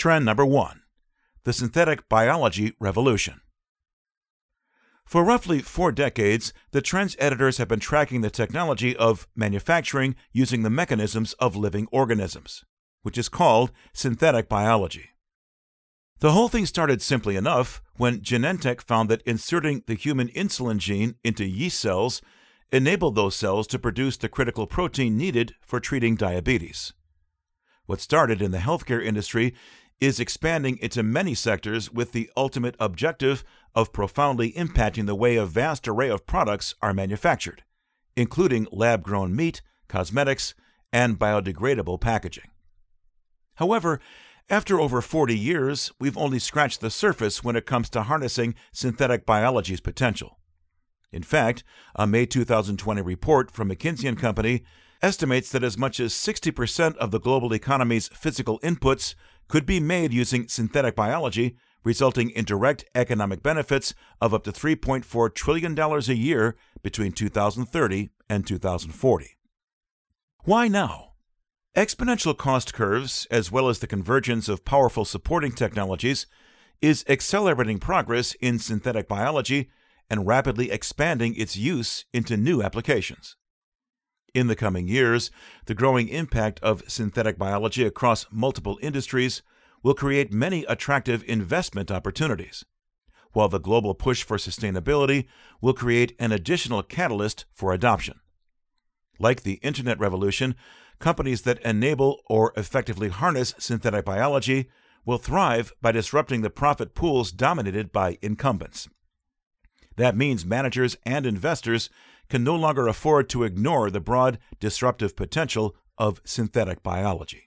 Trend number 1. The synthetic biology revolution. For roughly 4 decades, the Trends editors have been tracking the technology of manufacturing using the mechanisms of living organisms, which is called synthetic biology. The whole thing started simply enough when Genentech found that inserting the human insulin gene into yeast cells enabled those cells to produce the critical protein needed for treating diabetes. What started in the healthcare industry is expanding into many sectors with the ultimate objective of profoundly impacting the way a vast array of products are manufactured, including lab-grown meat, cosmetics, and biodegradable packaging. However, after over 40 years, we've only scratched the surface when it comes to harnessing synthetic biology's potential. In fact, a May 2020 report from McKinsey & Company estimates that as much as 60% of the global economy's physical inputs could be made using synthetic biology, resulting in direct economic benefits of up to $3.4 trillion a year between 2030 and 2040. Why now? Exponential cost curves, as well as the convergence of powerful supporting technologies, is accelerating progress in synthetic biology and rapidly expanding its use into new applications. In the coming years, the growing impact of synthetic biology across multiple industries will create many attractive investment opportunities, while the global push for sustainability will create an additional catalyst for adoption. Like the Internet revolution, companies that enable or effectively harness synthetic biology will thrive by disrupting the profit pools dominated by incumbents. That means managers and investors can no longer afford to ignore the broad disruptive potential of synthetic biology.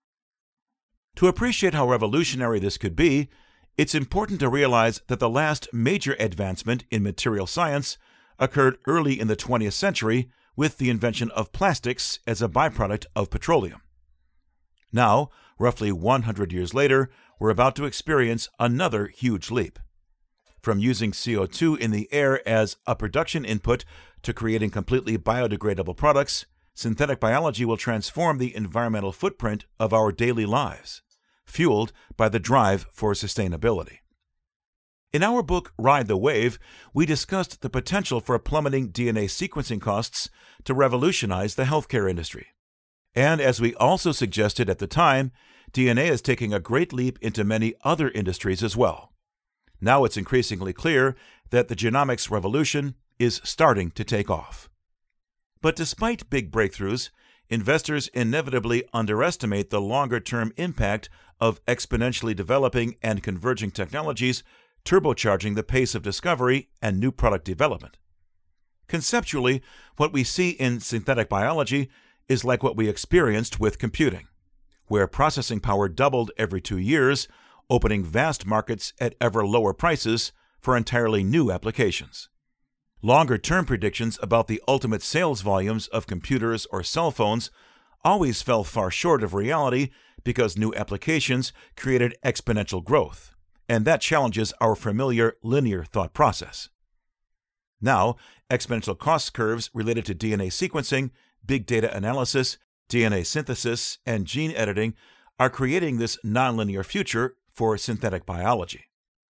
To appreciate how revolutionary this could be, it's important to realize that the last major advancement in material science occurred early in the 20th century with the invention of plastics as a byproduct of petroleum. Now, roughly 100 years later, we're about to experience another huge leap. From using CO2 in the air as a production input to creating completely biodegradable products, synthetic biology will transform the environmental footprint of our daily lives, fueled by the drive for sustainability. In our book, Ride the Wave, we discussed the potential for plummeting DNA sequencing costs to revolutionize the healthcare industry. And as we also suggested at the time, DNA is taking a great leap into many other industries as well. Now it's increasingly clear that the genomics revolution is starting to take off. But despite big breakthroughs, investors inevitably underestimate the longer-term impact of exponentially developing and converging technologies turbocharging the pace of discovery and new product development. Conceptually, what we see in synthetic biology is like what we experienced with computing, where processing power doubled every 2 years, opening vast markets at ever lower prices for entirely new applications. Longer-term predictions about the ultimate sales volumes of computers or cell phones always fell far short of reality because new applications created exponential growth, and that challenges our familiar linear thought process. Now, exponential cost curves related to DNA sequencing, big data analysis, DNA synthesis, and gene editing are creating this nonlinear future for synthetic biology.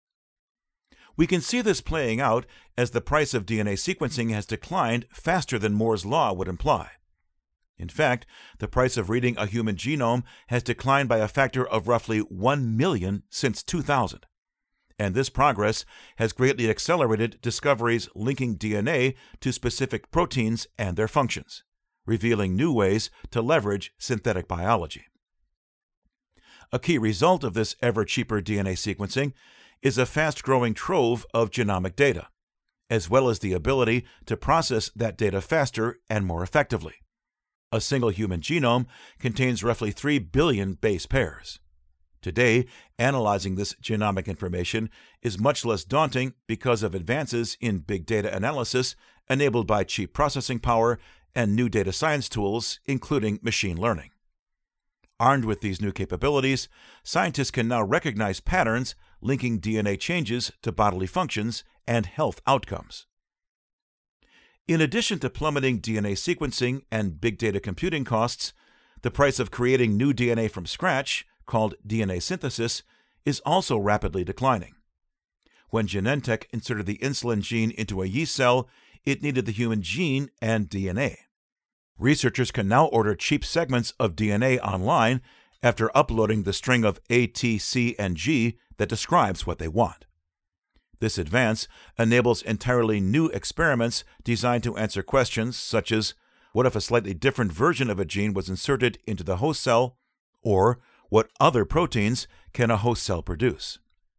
We can see this playing out as the price of DNA sequencing has declined faster than Moore's law would imply. In fact, the price of reading a human genome has declined by a factor of roughly 1 million since 2000. And this progress has greatly accelerated discoveries linking DNA to specific proteins and their functions, revealing new ways to leverage synthetic biology. A key result of this ever-cheaper DNA sequencing is a fast-growing trove of genomic data, as well as the ability to process that data faster and more effectively. A single human genome contains roughly 3 billion base pairs. Today, analyzing this genomic information is much less daunting because of advances in big data analysis enabled by cheap processing power and new data science tools, including machine learning. Armed with these new capabilities, scientists can now recognize patterns linking DNA changes to bodily functions and health outcomes. In addition to plummeting DNA sequencing and big data computing costs, the price of creating new DNA from scratch, called DNA synthesis, is also rapidly declining. When Genentech inserted the insulin gene into a yeast cell, it needed the human gene and DNA. Researchers can now order cheap segments of DNA online after uploading the string of A, T, C, and G that describes what they want. This advance enables entirely new experiments designed to answer questions such as, what if a slightly different version of a gene was inserted into the host cell, or what other proteins can a host cell produce?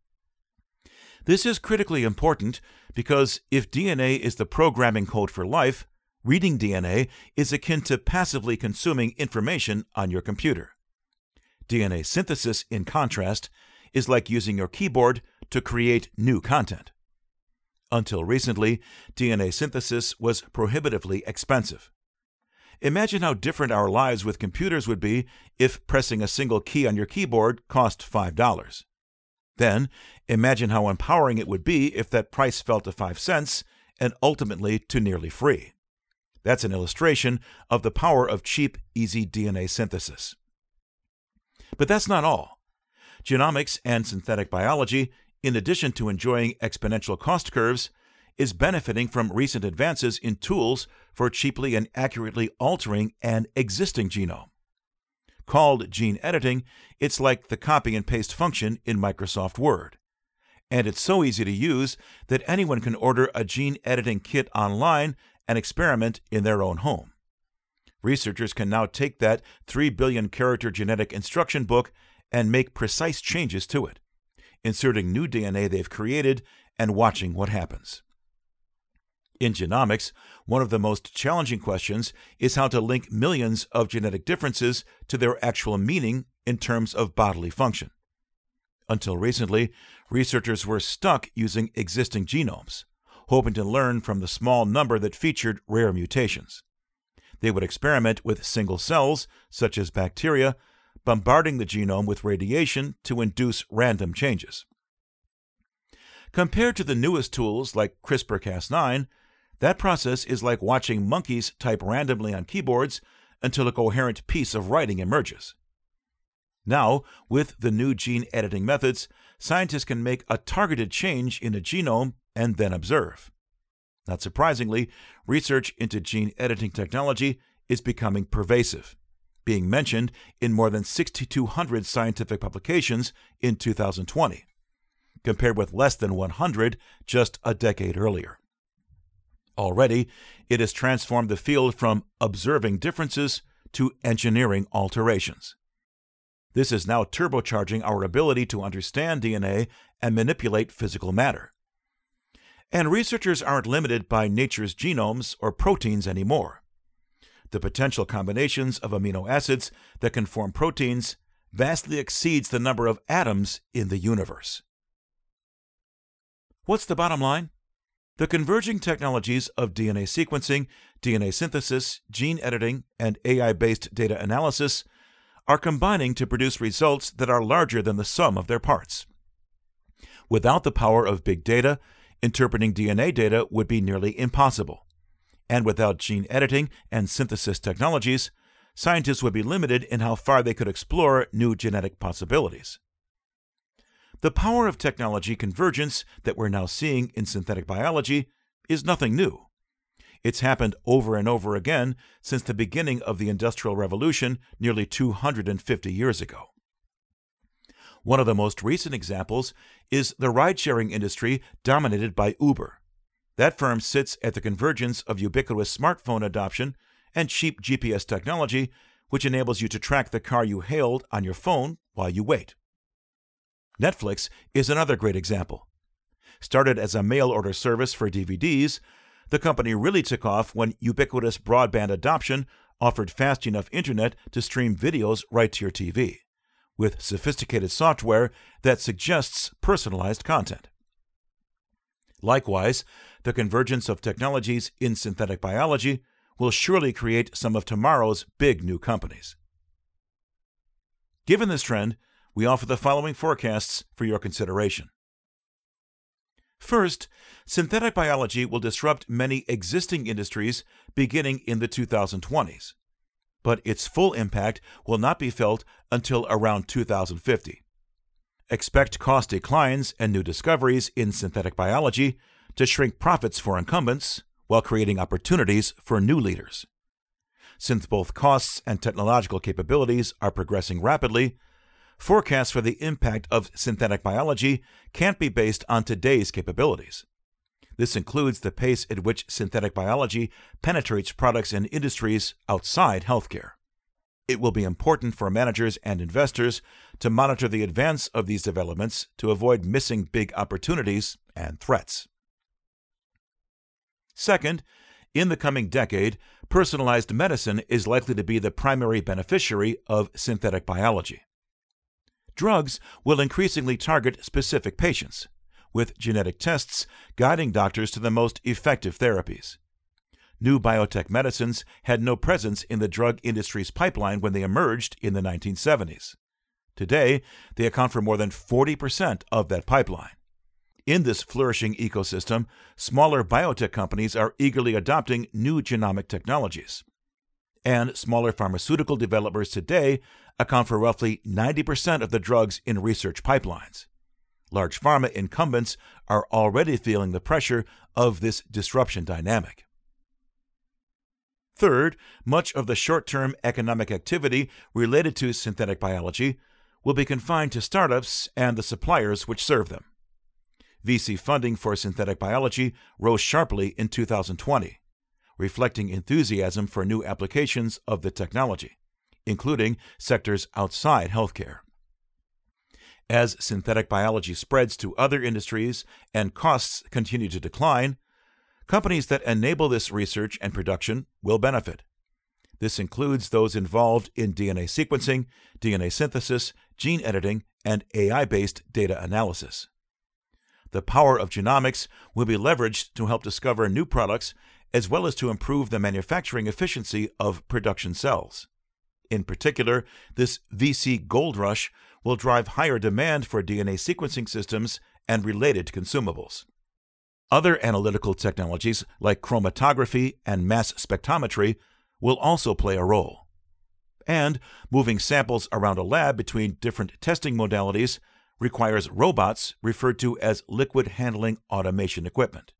This is critically important because if DNA is the programming code for life, reading DNA is akin to passively consuming information on your computer. DNA synthesis, in contrast, is like using your keyboard to create new content. Until recently, DNA synthesis was prohibitively expensive. Imagine how different our lives with computers would be if pressing a single key on your keyboard cost $5. Then, imagine how empowering it would be if that price fell to 5 cents and ultimately to nearly free. That's an illustration of the power of cheap, easy DNA synthesis. But that's not all. Genomics and synthetic biology, in addition to enjoying exponential cost curves, is benefiting from recent advances in tools for cheaply and accurately altering an existing genome. Called gene editing, it's like the copy and paste function in Microsoft Word. And it's so easy to use that anyone can order a gene editing kit online and experiment in their own home. Researchers can now take that 3 billion character genetic instruction book and make precise changes to it, inserting new DNA they've created and watching what happens. In genomics, one of the most challenging questions is how to link millions of genetic differences to their actual meaning in terms of bodily function. Until recently, researchers were stuck using existing genomes, hoping to learn from the small number that featured rare mutations. They would experiment with single cells, such as bacteria, bombarding the genome with radiation to induce random changes. Compared to the newest tools like CRISPR-Cas9, that process is like watching monkeys type randomly on keyboards until a coherent piece of writing emerges. Now, with the new gene editing methods, scientists can make a targeted change in a genome and then observe. Not surprisingly, research into gene editing technology is becoming pervasive, being mentioned in more than 6,200 scientific publications in 2020, compared with less than 100 just a decade earlier. Already, it has transformed the field from observing differences to engineering alterations. This is now turbocharging our ability to understand DNA and manipulate physical matter. And researchers aren't limited by nature's genomes or proteins anymore. The potential combinations of amino acids that can form proteins vastly exceeds the number of atoms in the universe. What's the bottom line? The converging technologies of DNA sequencing, DNA synthesis, gene editing, and AI-based data analysis are combining to produce results that are larger than the sum of their parts. Without the power of big data, interpreting DNA data would be nearly impossible. And without gene editing and synthesis technologies, scientists would be limited in how far they could explore new genetic possibilities. The power of technology convergence that we're now seeing in synthetic biology is nothing new. It's happened over and over again since the beginning of the Industrial Revolution nearly 250 years ago. One of the most recent examples is the ride-sharing industry dominated by Uber. That firm sits at the convergence of ubiquitous smartphone adoption and cheap GPS technology, which enables you to track the car you hailed on your phone while you wait. Netflix is another great example. Started as a mail-order service for DVDs, the company really took off when ubiquitous broadband adoption offered fast enough internet to stream videos right to your TV, with sophisticated software that suggests personalized content. Likewise, the convergence of technologies in synthetic biology will surely create some of tomorrow's big new companies. Given this trend, we offer the following forecasts for your consideration. First, synthetic biology will disrupt many existing industries beginning in the 2020s. but its full impact will not be felt until around 2050. Expect cost declines and new discoveries in synthetic biology to shrink profits for incumbents while creating opportunities for new leaders. Since both costs and technological capabilities are progressing rapidly, forecasts for the impact of synthetic biology can't be based on today's capabilities. This includes the pace at which synthetic biology penetrates products and industries outside healthcare. It will be important for managers and investors to monitor the advance of these developments to avoid missing big opportunities and threats. Second, in the coming decade, personalized medicine is likely to be the primary beneficiary of synthetic biology. Drugs will increasingly target specific patients, with genetic tests guiding doctors to the most effective therapies. New biotech medicines had no presence in the drug industry's pipeline when they emerged in the 1970s. Today, they account for more than 40% of that pipeline. In this flourishing ecosystem, smaller biotech companies are eagerly adopting new genomic technologies. And smaller pharmaceutical developers today account for roughly 90% of the drugs in research pipelines. Large pharma incumbents are already feeling the pressure of this disruption dynamic. Third, much of the short-term economic activity related to synthetic biology will be confined to startups and the suppliers which serve them. VC funding for synthetic biology rose sharply in 2020, reflecting enthusiasm for new applications of the technology, including sectors outside healthcare. As synthetic biology spreads to other industries and costs continue to decline, companies that enable this research and production will benefit. This includes those involved in DNA sequencing, DNA synthesis, gene editing, and AI-based data analysis. The power of genomics will be leveraged to help discover new products as well as to improve the manufacturing efficiency of production cells. In particular, this VC gold rush will drive higher demand for DNA sequencing systems and related consumables. Other analytical technologies like chromatography and mass spectrometry will also play a role. And moving samples around a lab between different testing modalities requires robots referred to as liquid handling automation equipment.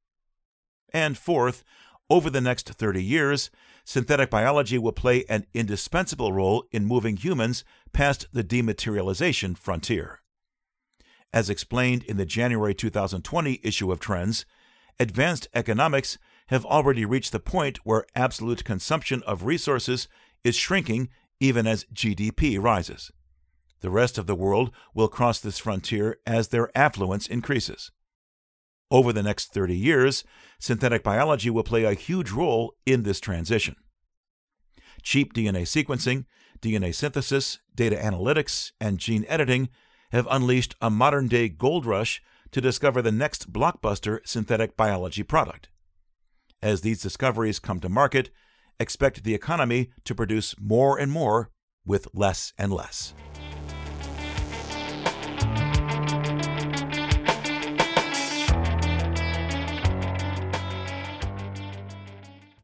And fourth, over the next 30 years, synthetic biology will play an indispensable role in moving humans past the dematerialization frontier. As explained in the January 2020 issue of Trends, advanced economics have already reached the point where absolute consumption of resources is shrinking even as GDP rises. The rest of the world will cross this frontier as their affluence increases. Over the next 30 years, synthetic biology will play a huge role in this transition. Cheap DNA sequencing, DNA synthesis, data analytics, and gene editing have unleashed a modern-day gold rush to discover the next blockbuster synthetic biology product. As these discoveries come to market, expect the economy to produce more and more with less and less.